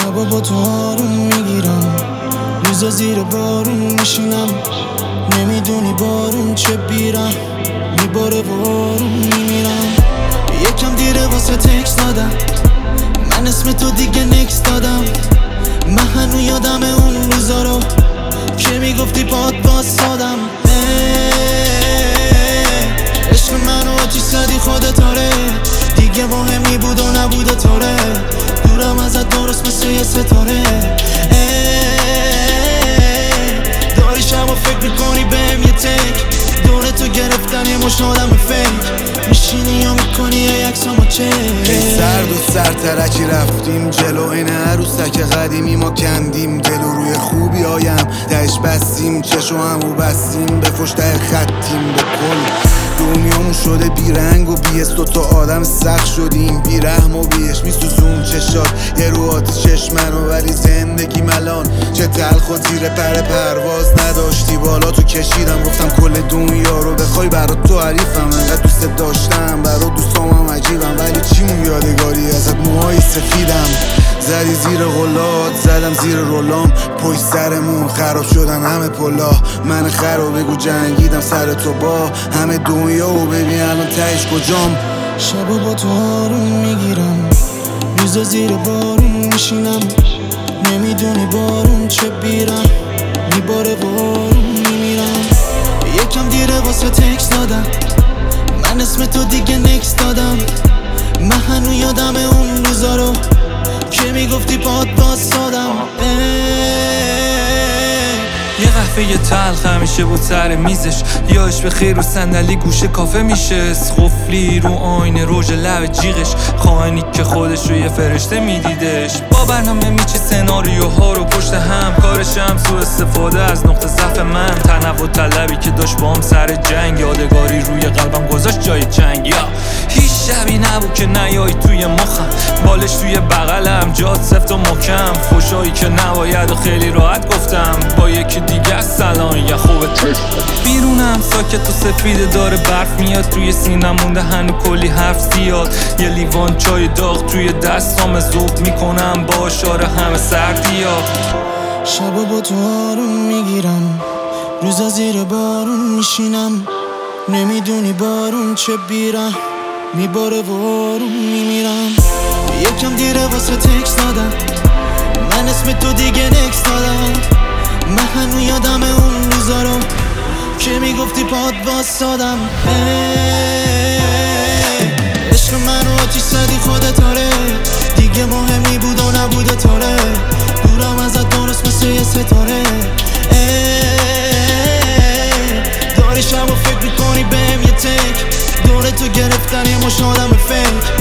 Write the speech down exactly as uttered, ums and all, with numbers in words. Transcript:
شبا با تو آروم میگیرم، روزا زیر بارون میشینم، نمیدونی بارون چه بیرم میباره و آروم میمیرم. یکم دیره واسه تکس دادم، من اسم تو دیگه نکس دادم. من هنو یادم اون روزا رو که میگفتی پاد باز سادم. عشق منو آتیش زدی خودت آره، دیگه مهمی بود و نبوده تاره، دورم ازت درست مثل یه ستاره. داری شب و فکر میکنی بهم یه تک، دور تو گرفتن یه مش آدم فیک، میشینی یا میکنی یه عکسامو چک. ای سرد و سرترکی رفتیم جلو، این عروسک قدیمی ما کندیم دل و روی خوبی هایم دهش بستیم، چشو همو بستیم به فش ته خطیم. به کل دنیامون شده بیرنگ و بیست، دوتا آدم سخت شدیم بیرحم و بیش میسوزون چشات یه رو آتی چشمنو، ولی زندگی ملان چه تلخ و زیر پر پرواز نداشتی بالا تو کشیدم. گفتم کل دنیا رو بخوای برات تو حریفم، انقدر دوست داشتم برات دوستامم عجیبم، ولی چیمون یادگاری ازت موهای سفیدم. زدی زیر غلات زدم زیر رولام، پشت سرمون خراب شدن همه پلا، من خراب بگو جنگیدم سر تو با همه دنیا و ببین الان تهش کجام. شبا با تو آروم میگیرم، روزا زیر بارون میشینم، نمیدونی بارون چه بیرم میباره و آروم میمیرم. یکم دیره واسه تکس دادم، من اسم تو دیگه نکس دادم. من هنو یادم اون روزا رو که میگفتی پاد باز سادم. یه قهوه تلخ همیشه بود سر میزش، یاش به خیر و صندلی گوشه کافه میشه، خفلی رو آینه روژ لب جیغش، خائنی که خودش رو یه فرشته میدیدش. با برنامه میچه سناریوها رو پشت هم، کارش هم سو استفاده از نقطه ضعف من، تنوع طلبی که داشت با هم سر جنگ، یادگاری روی قلبم گذاشت جای چنگ. یا هیچ شبی نبود که نیایی توی مخم، بالش توی بغلم جات سفت و محکم، فوشایی که نباید و خیلی راحت گفتم با یکی دیگه سلام یا خوبه. بیرونم ساکت و سفیده داره برف میاد توی سینم مونده هنو کلی حرف زیاد، یه لیوان چای داغ توی دستام ذوب میکنم با اشاره همه سردی ها. شبا با تو آروم میگیرم، روزا زیر بارون میشینم، نمیدونی بارون چه بیرم میباره و آروم میمیرم. یکم دیره واسه تکس دادم، من اسم تو دیگه نکس دادم. من هنو یادم اون روزا رو که میگفتی پاد باز سادم. عشق منو آتیش زدی خودت آره، دیگه مهمی بود و نبوده تاره، دورم ازت درست مثل یه ستاره. داری شب و فکر میکنی بهم یه تک، دور تو گرفتن یه مش آدم فیک،